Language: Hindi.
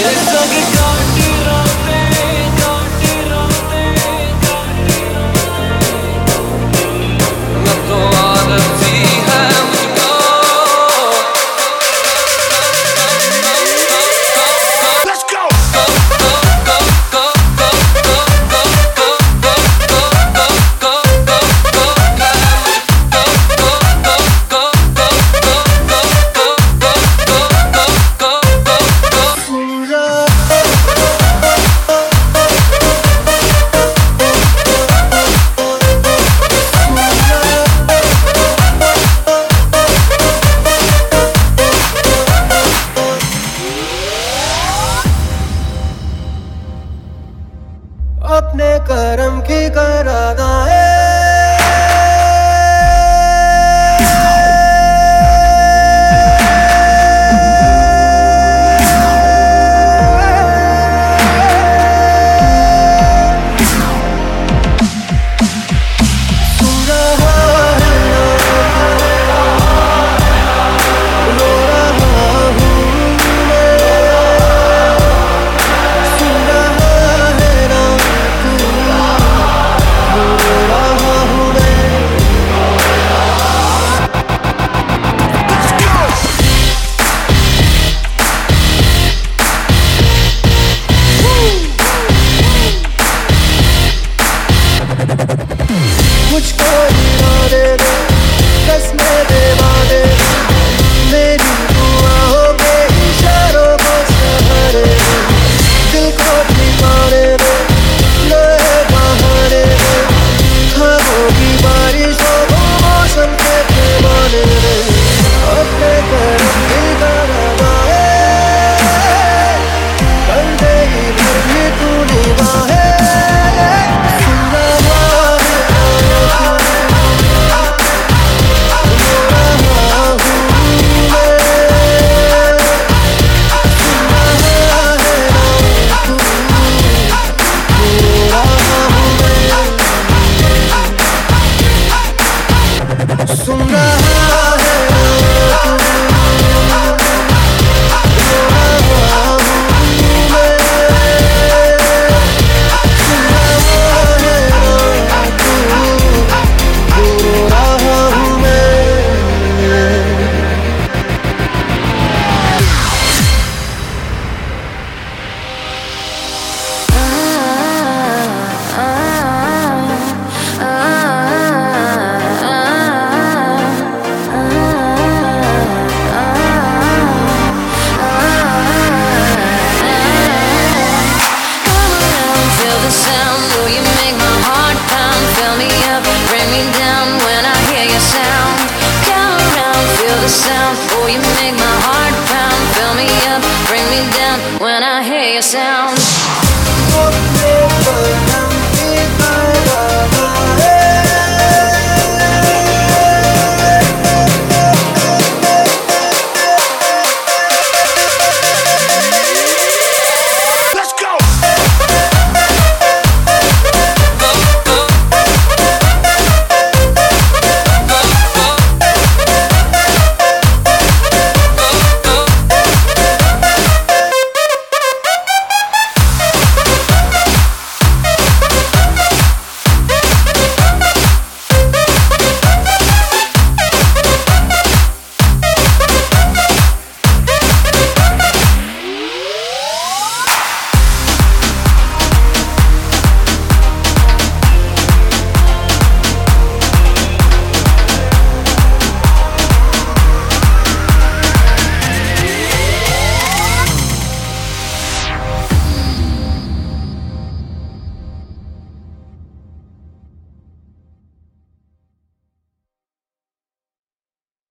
अपने कर्म की कराना है। मुझको दे दे कसमें दे वादे, मेरी दुआओं के इशारों को सहारे दे, दिल को ठिकाने दे, नए बहाने दे, ख्वाबों की बारिशों को मौसम के पैमाने दे, अपने कर्म की कराना है, कर दे इधर भी तू निगाहें। सुन रहा है sound. Oh, you make my heart pound. Fill me up, bring me down when I hear your sound.